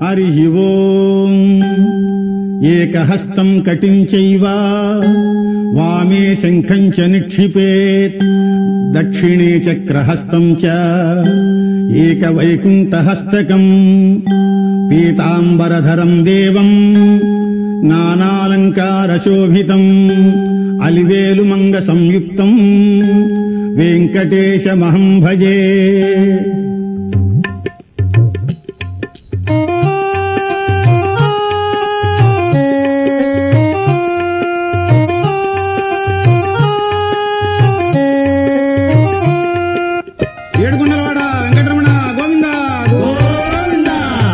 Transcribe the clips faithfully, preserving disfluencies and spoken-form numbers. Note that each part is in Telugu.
హరి ఓం. ఏకహస్తం కటిం చైవ వామే శంఖం చ నిక్షిపేత్ దక్షిణే చక్రహస్తం చ ఏకవైకుంఠహస్తకం పీతాంబరధరం దేవం నానాలంకారశోభితం అలివేలుమంగ సంయుక్తం వెంకటేశమహం భజే. ఏడుకొండలవాడ వెంకటరమణ గోవింద గోవింద.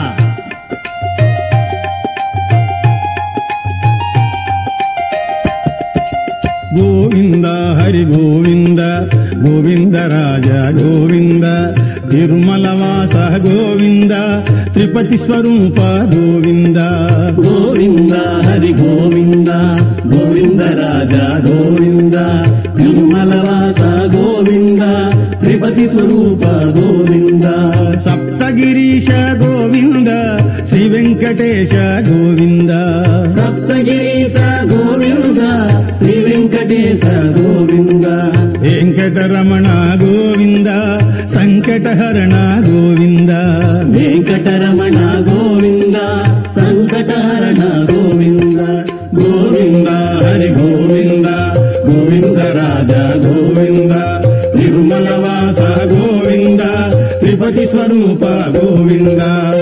గోవింద హరి గోవింద గోవింద రాజ గోవింద తిరుమలవాస గోవింద త్రిపతి స్వరూప గోవింద. గోవింద హరి గోవింద గోవింద రాజ గోవింద తిరుమలవాస గోవింద త్రిపతి స్వరూప గోవింద. సప్తగిరీశ గోవింద శ్రీ వెంకటేశ గోవింద. సప్తగిరీశ గోవింద శ్రీ వెంకటేశ గోవింద. వెంకటరమణ గోవింద సంకటహరణ గోవింద. వెంకటరమణ గోవింద సంకటహరణ గోవింద. గోవింద హరి గోవింద గోవింద రాజ గోవింద తిరుమలవాస గోవింద త్రిపతి స్వరూప గోవింద.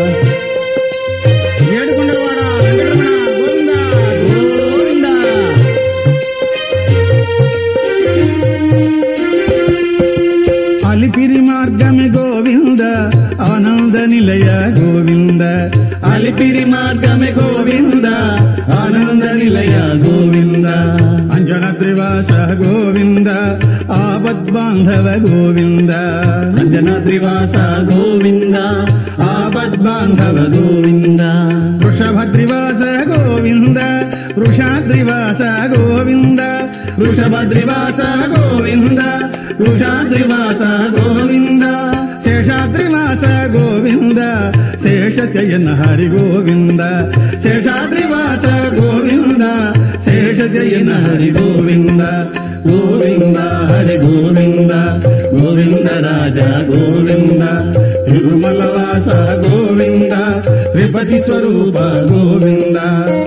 ఏడుకొండలవాడ వెంకటరమణ గోవింద గోవింద. అలిపిరి మార్గమే గోవింద ఆనంద నిలయ గోవింద. అలిపిరి మార్గమే గోవింద ఆనంద నిలయ గోవింద. అంజనద్రివాస గోవింద ఆపద్బాంధవ గోవింద. అంజనాద్రివాస గోవింద ఆపద్బాంధవ గోవింద. వృషభద్రివాస గోవింద వృషాద్రివాస గోవింద. వృషభద్రివాస గోవింద వృషాద్రివాస గోవింద. శేషాద్రివాస గోవింద శేషశయన హరి గోవింద. శేషాద్రివాస గోవింద శేషశయన హరి గోవింద. గోవింద హరి గోవింద గోవింద రాజ గోవింద తిరుమలవాస గోవింద త్రిపతి స్వరూప గోవింద.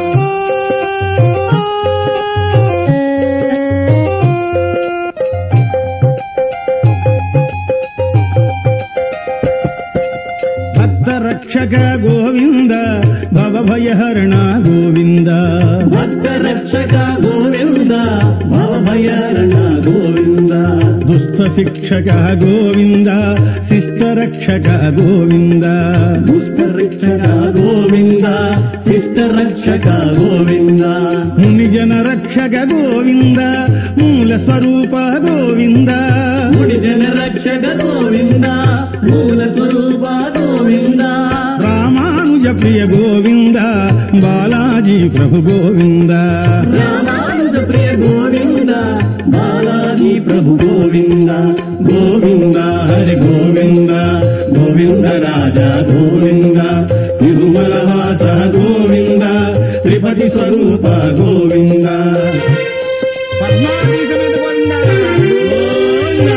రక్షక గోవింద భవభయహరణ గోవింద. భక్త రక్షక గోవింద భవభయహరణ గోవింద. దుష్ట శిక్షక గోవింద శిష్ట రక్షక గోవింద. దుష్ట శిక్షక గోవింద శిష్ట రక్షక గోవింద. మునిజన రక్షక గోవింద మూల స్వరూప గోవింద. మునిజన రక్షక గోవింద మూల స్వరూప గోవింద. రామానుజ ప్రియ గోవింద బాలాజీ ప్రభు గోవింద. రామానుజ ప్రియ గోవింద బాలాజీ ప్రభు గోవింద. గోవింద హరి గోవింద గోవింద రాజ గోవింద తిరుమలవాస గోవింద త్రిపతి స్వరూప గోవింద. పద్మావతి సమేత గోవింద గోవింద.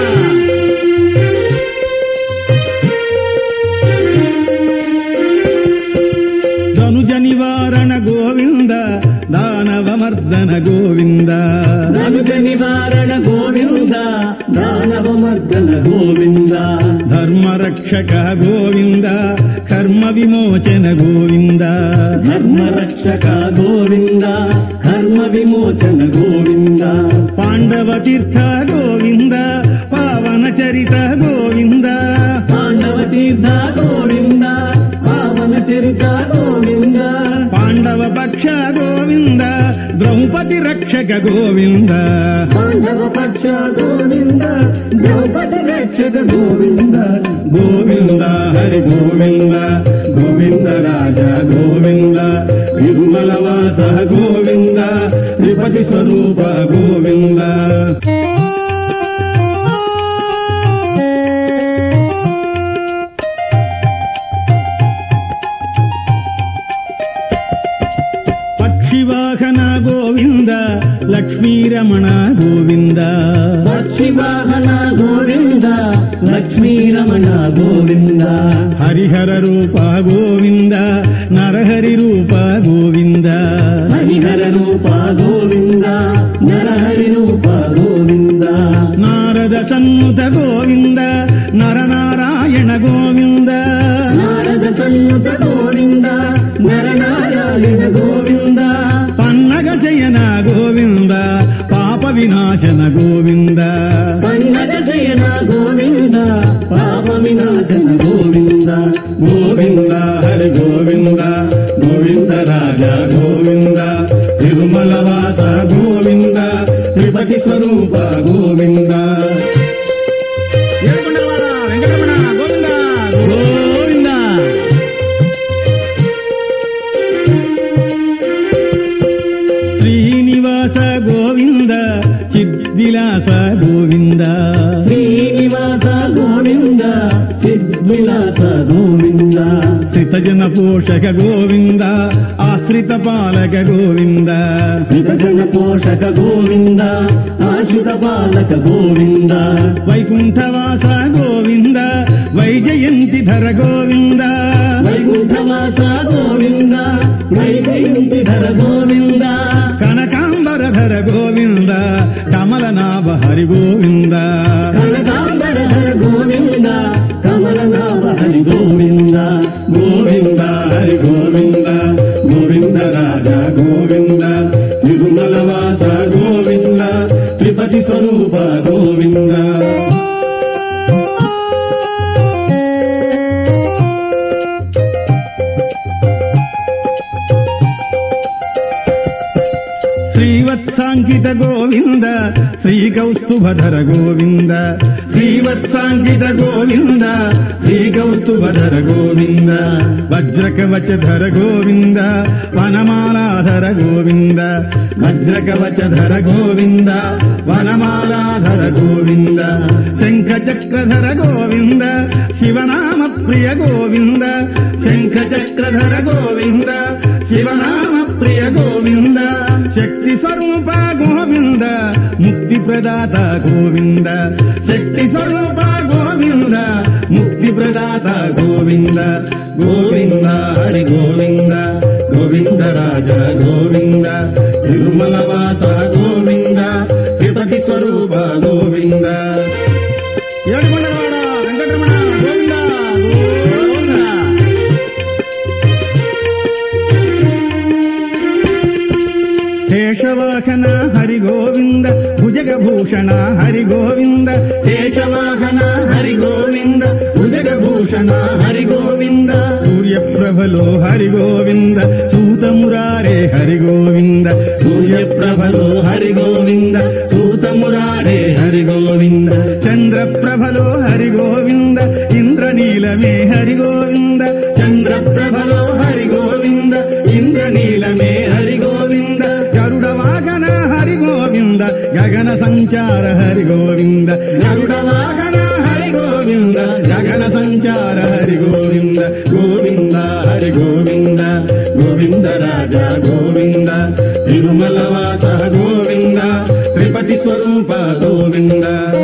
ధనుజ నివారణ గోవింద దానవమర్దన గోవింద. ధనుజ నివారణ గోవింద దానవమర్దన గోవింద. ధర్మరక్షక గోవింద కర్మ విమోచన గోవింద. ధర్మరక్షక గోవింద కర్మ విమోచన గోవింద. పాండవ తీర్థ గోవింద పావన చరిత గోవింద. పాండవ తీర్థ గోవింద పావన చరిత గోవింద. పాండవ పక్ష గోవింద ద్రౌపది రక్షక గోవింద. పాండవ పక్ష గోవింద ద్రౌపది రక్షక గోవింద. గోవింద హరి గోవింద గోవింద రాజ గోవింద తిరుమలవాస గోవింద త్రిపతి స్వరూప గోవింద. గోవింద లక్ష్మీరమణ గోవింద పక్షివాహన గోవింద లక్ష్మీరమణ గోవింద హరిహర రూప గోవింద నరహరి రూప గోవింద హరిహర రూప గోవింద నరహరి రూప గోవింద నారద సన్నుత గోవింద నరనారాయణ గోవింద నారద సన్నుత గోవింద నరనారాయణ గోవింద పన్నగ శయన గోవింద పాప వినాశన గోవింద పన్నగ శయన గోవింద పాప వినాశన గోవింద గోవింద హరి గోవింద గోవింద రాజ గోవింద తిరుమల వాస గోవింద త్రిపతి స్వరూప గోవింద ఏడుకొండలవాడ వెంకటరమణ గోవింద గోవింద శ్రీనివాస గోవింద చిద్విలాస గోవింద శ్రీనివాస గోవింద చిద్విలాస గోవింద శ్రితజన పోషక గోవింద ఆశ్రిత పాలక గోవింద శ్రీజన పోషక గోవింద ఆశ్రిత పాలక గోవింద వైకుంఠవాస గోవింద వైజయంతి ధర గోవింద వైకుంఠవాస గోవింద వైజయంతి ధర గోవింద కనకాంబర ధర గోవింద కమలనాభ హరి గోవింద కనకాంబర హర గోవింద కమలనాభ హరి గోవింద గోవింద హరి గోవింద గోవింద రాజ గోవింద తిరుమల వాస గోవింద త్రిపతి స్వరూప గోవింద శ్రీవత్సాంకిత గోవింద శ్రీకౌస్తుభధర గోవింద శ్రీవత్సాంకిత గోవింద శ్రీకౌస్తుభధర గోవింద వజ్రకవచధర గోవింద వనమాలాధర గోవింద వజ్రకవచధర గోవింద వనమాలాధర గోవింద శంఖచక్రధర గోవింద శివనామ ప్రియ గోవింద శంఖచక్రధర గోవింద శివనామ ప్రియ గోవింద శక్తి స్వరూప గోవింద ముక్తి ప్రదాత గోవింద శక్తి స్వరూప గోవింద ముక్తి ప్రదాత గోవింద గోవింద హరి గోవింద గోవింద రాజ గోవింద తిరుమల వాస గోవింద త్రిపతి స్వరూప గోవింద ఏడుకొండలవాడ వెంకటరమణ గోవింద గోవింద శేషవాహన హరి గోవింద భుజగభూషణ హరి గోవింద శేషవాహన హరి గోవింద భుజగభూషణ హరి గోవింద సూర్యప్రభలో హరి గోవింద సూతమురారే హరి గోవింద సూర్యప్రభలో హరి గోవింద సూతమురారే హరి గోవింద చంద్రప్రభలో హరి గోవింద ఇంద్రనీలమే హరి గోవింద చంద్రప్రభలో హరి గోవింద ఇంద్రనీలమే హరి గోవింద గరుడ వాహన హరి గోవింద గగన సంచార హరి గోవింద గరుడ వాహన హరి గోవింద గగన సంచార హరి గోవింద గోవింద హరి గోవింద గోవింద రాజ గోవింద తిరుమల వాస గోవింద త్రిపతి స్వరూప గోవింద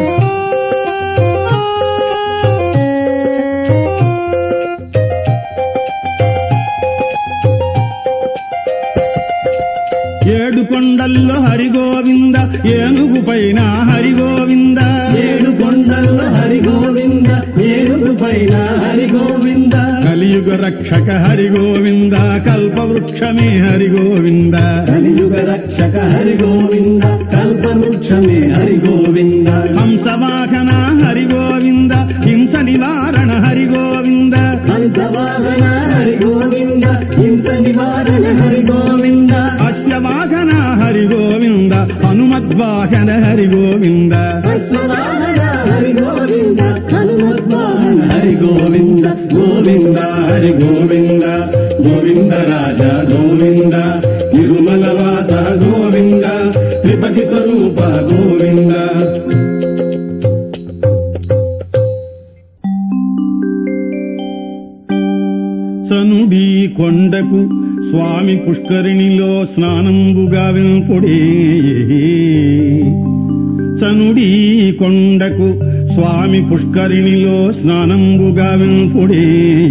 ఏడు కొండల్లో హరి గోవింద ఏనుగు పైన హరి గోవింద ఏడు కొండల్లో హరి గోవింద ఏనుగు పైన హరి గోవింద కలియుగ రక్షక హరి గోవింద కల్పవృక్షమే హరి గోవింద కలియుగ రక్షక హరి గోవింద కల్పవృక్షమే హరి గోవింద హంసవాహన హరి గోవింద హింస నివారణ హరి గోవింద హంసవాహన హరి గోవింద హింస నివారణ హరి గోవింద అశ్వవాహన హరి గోవింద హనుమద్వాహన హరి గోవింద అశ్వవాహన హరి గోవింద హనుమద్వాహన హరి గోవింద గోవింద హరి గోవింద గోవింద రాజ గోవింద తిరుమల వాస గోవింద త్రిపతి స్వరూప గోవింద సనుడి కొండకు స్వామి పుష్కరిణిలో స్నానంబుగా వింపుడే చనుడీ కొండకు స్వామి పుష్కరిణిలో స్నానంబుగా వింపుడే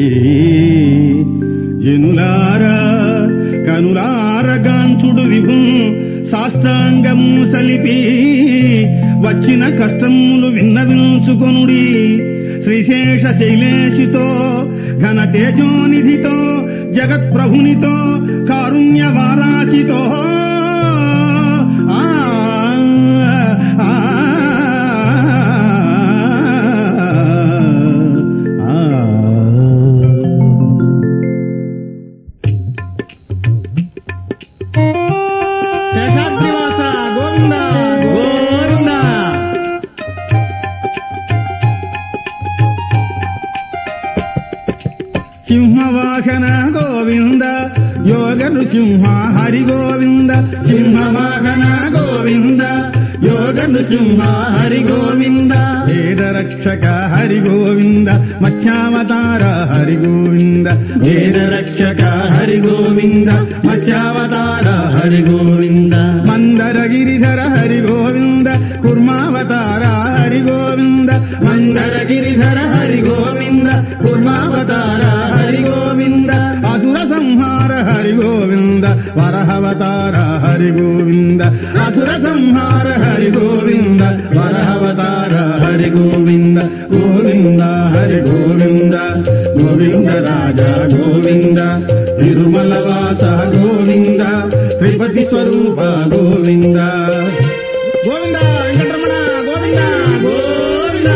జనులారా కనులారగాంచుడు విభు సాష్టాంగము సలిపి వచ్చిన కష్టములు విన్నవించుకొనుడి శ్రీశేష శైలేశితో ఘన తేజోనిధితో జగత్ప్రభునితో కారుణ్య వారాశితో ఆ ఆ, ఆ, ఆ. శేషాద్రివాస గోవింద గోవింద సింహవాహన గోవింద యోగ నృసింహ హరి గోవింద సింహవాహన గోవింద యోగ నృసింహ హరి గోవింద వేద రక్షక హరి గోవింద మత్స్యావతార హరి గోవింద వేద రక్షక హరి గోవింద మత్స్యావతార హరి గోవింద మందర గిరిధర హరి గోవింద కుర్మావతార హరి గోవింద మందర గిరిధర హరి గోవింద కుర్మావతార హరి గోవింద అసుర సంహార హరి గోవింద వరహవతార హరి గోవింద అసుర సంహార హరి గోవింద వరహవతార హరి గోవింద గోవింద హరి గోవింద గోవింద రాజా గోవింద తిరుమల వాస గోవింద త్రిపతి స్వరూప గోవింద గోవింద వెంకటరమణ గోవింద గోవింద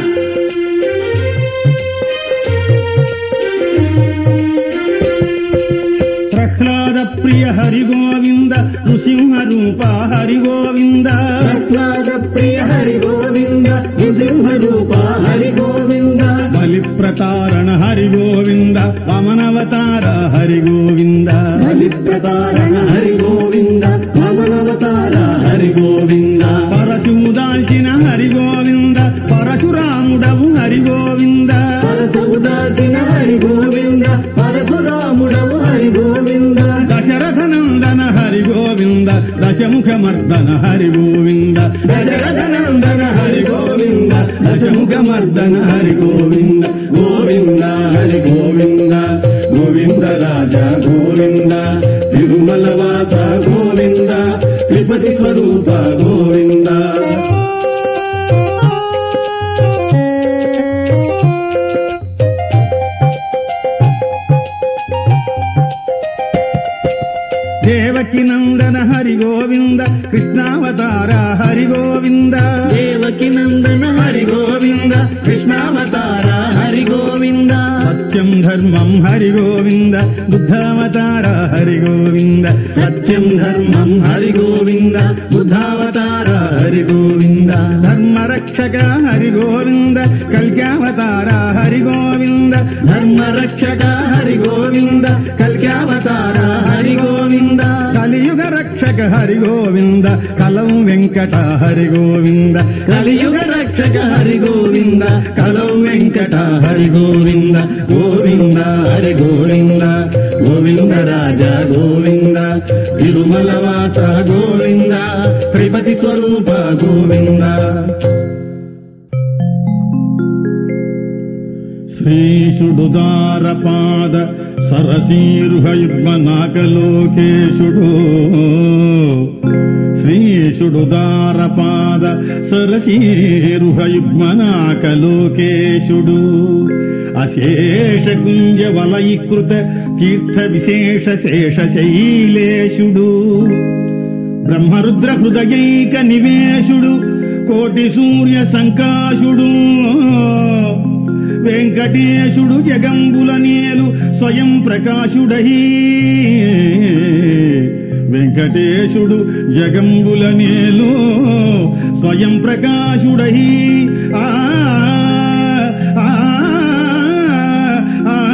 ప్రహ్లాద ప్రియ హరి గోవింద నృసింహ రూప హరి గోవింద ప్రహ్లాద ప్రియ హరి గోవింద నృసింహ రూప హరి గోవింద బలి ప్రతారణ హరి గోవింద వామనవతార హరి గోవింద బలి ప్రతారణ హరి గోవింద వామనవతార హరి గోవింద పరశువు దాల్చిన హరి గోవింద పరశురాముడవు హరి గోవింద పరశుదాచిన హరి గోవింద పరశురాముడవు హరి గోవింద దశరథ నందన హరి గోవింద దశముఖ మర్దన హరి గోవింద దశరథ నందన హరి గోవింద దశముఖ మర్దన హరి గోవింద గోవింద హరి గోవింద గోవింద రాజా గోవింద తిరుమల వాస గోవింద త్రిపతి స్వరూప గోవింద దేవకి నందన హరి గోవింద కృష్ణావతార హరి గోవింద దేవకి నందన హరి గోవింద కృష్ణావతార హరి గోవింద సత్యం ధర్మం హరి గోవింద బుద్ధావతార హరి గోవింద సత్యం ధర్మం హరి గోవింద బుద్ధావతార హరి గోవింద ధర్మరక్షక హరి గోవింద కల్క్యావతార హరి గోవింద ధర్మరక్షక హరి గోవింద కల్క్యావతార హరి గోవింద కలియుగ రక్షక హరి గోవింద కలం వెంకట హరి గోవింద కలియుగ రక్షక హరి గోవింద కలౌ వెంకట హరి గోవింద గోవింద హరి గోవింద గోవింద రాజా గోవింద తిరుమల వాస గోవింద త్రిపతి స్వరూప గోవింద శ్రీషుడు దారపాద సరసీరుహయుగ్మ నాకలోకేశుడు శ్రీషుడు దారపాద సరసీరుహయుగ్మ నాకలోకేశుడు అశేష కుంజ వలయీకృత తీర్థ విశేష శేష శైలేశుడు బ్రహ్మరుద్ర హృదయైక నివేశుడు కోటి సూర్య సంకాశుడు వెంకటేశుడు జగంబుల నేలు స్వయం ప్రకాశుడై వెంకటేశుడు జగంబుల నేలు స్వయం ప్రకాశుడై ఆ ఆ, ఆ,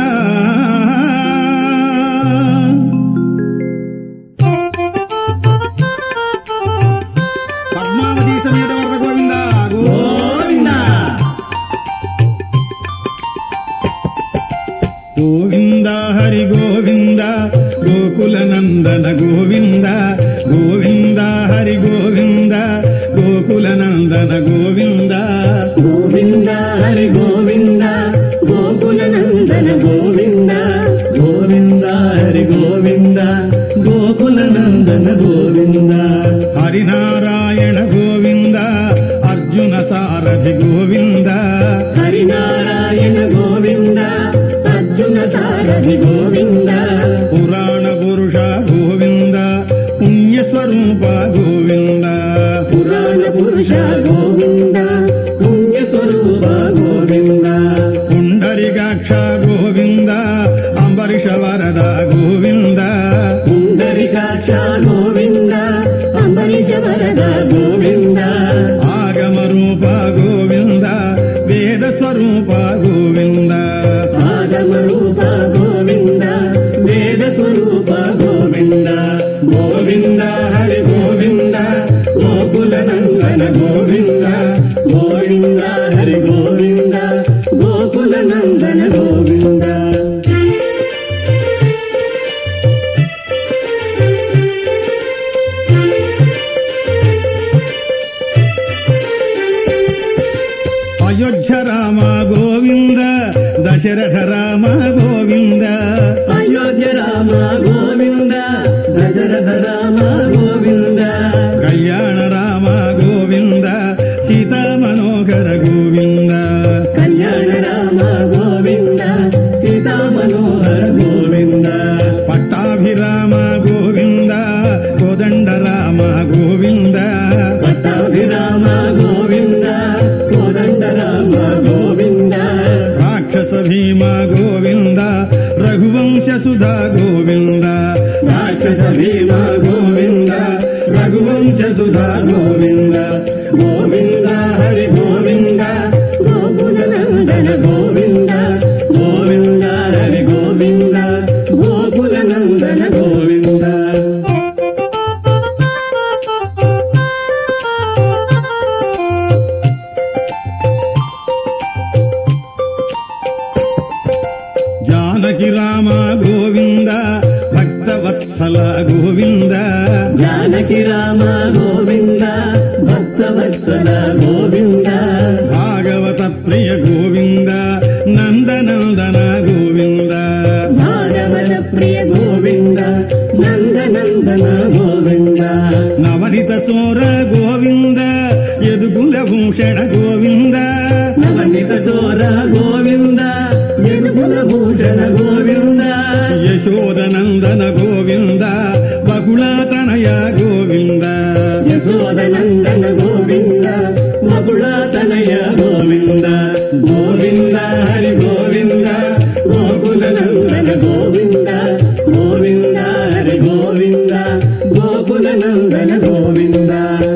పద్మావతి సమేత వరద గోవింద గోవింద గోవింద హరి గోవింద గోకుల నందన గోవింద గోవింద హరి గోవింద గోకుల నందన గోవింద గోవింద హరి గోవింద గోకుల నందన గోవింద గోవింద హరి గోవింద గోకుల నందన గోవింద హరినారాయణ గోవింద అర్జున సారథి గోవింద హరినారాయణ గోవింద అర్జున సారథి గోవింద పురాణ పురుష గోవింద పుణ్యస్వరూప గోవింద పురాణ పురుష గోవింద పుణ్యస్వరూప గోవింద పుండరికాక్ష గోవింద అంబరీష వరద గోవింద పుండరికాక్ష గోవింద అంబరీష వరద గోవింద ఆగమ రూప గోవింద వేద స్వరూప గోవింద ఆగమ రూప గోవింద వేద స్వరూప గోవింద గోవింద హరి గోవింద గోకుల నందన గోవింద గోవింద హరి గోవింద గోకుల నందన గోవింద అయోధ్య రామ గోవింద దశరథ రామ గోవింద అయోధ్య రామ గోవింద దశరథ రామ గోవింద కళ్యాణ రామ గోవింద సీతా మనోహర గోవింద కళ్యాణ రామ గోవింద సీతా మనోహర గోవింద పట్టాభిరామ గోవింద కోదండ రామ గోవింద పట్టాభిరామ గోవింద కోదండ రామ గోవింద రాక్షస భీమ గోవింద రఘువంశ సుధా గోవింద రాక్షస భీమ గోవింద రఘువంశ సుధా గోవింద గోవింద హరి గోవింద గోకుల నందన గోవింద గోవింద హరి గోవింద గోకుల నందన గోవింద జానకి రామ గోవింద భక్తవత్సల గోవింద జానకి రామ గోవింద భక్తవత్సల గోవింద భాగవత ప్రియ గోవింద నందనందన గోవింద భాగవత ప్రియ గోవింద నందనందన గోవింద నవనిత చోర గోవింద యదుకుల భూషణ గోవింద నవనిత చోర గోవింద యదుకుల భూషణ గోవింద యశోదనందన గోవింద బకుళాతనయ గోవింద యశోదనందన గోవింద మకుళాతనయ గోవింద గోవింద హరి గోవింద గోకుల నందన గోవింద గోవింద హరి గోవింద గోకుల నందన గోవింద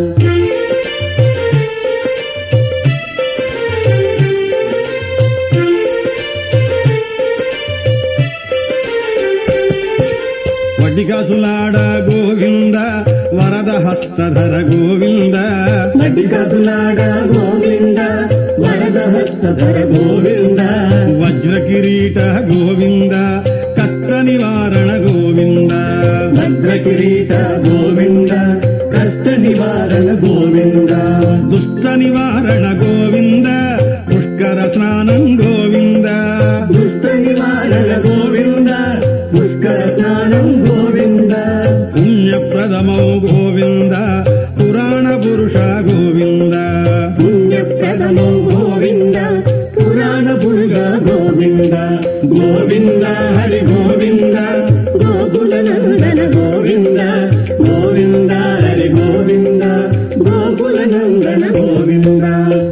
వడ్డికాసులాడ గోవింద వరద హస్తధర గోవింద మడ్డికసులాడ గోవింద వరద హస్తధర గోవింద వజ్ర కిరీట గోవింద కష్ట నివారణ గోవింద వజ్ర కిరీట గోవింద కష్ట నివారణ గోవింద దుష్ట నివారణ గోవింద పుష్కర స్నానం గోవింద దుష్ట నివారణ గోవింద పుష్కర స్నానం గోవింద పుణ్యప్రదమౌ గోవింద పురాణ పురుష గోవింద పుణ్యప్రదమో గోవింద పురాణ పురుష గోవింద గోవింద హరి గోవింద గోకుల నందన గోవింద గోవింద హరి గోవింద గోకుల నందన గోవింద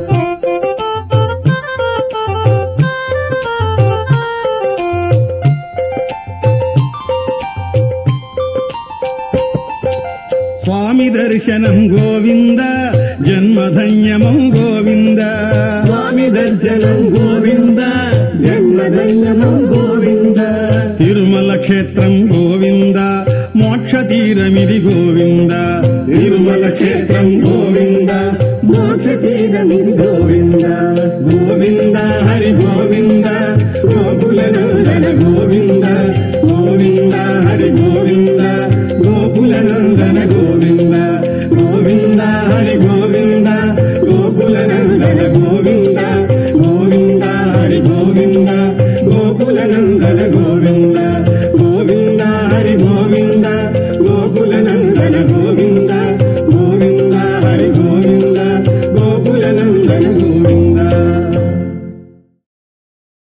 స్వామి దర్శనం గోవింద జన్మధన్యమౌ గోవింద స్వామి దర్శనం గోవింద జన్మధన్యమం గోవింద తిరుమల క్షేత్రం గోవింద మోక్ష తీరమిది గోవింద తిరుమల క్షేత్రం గోవింద మోక్ష తీరమిది గోవింద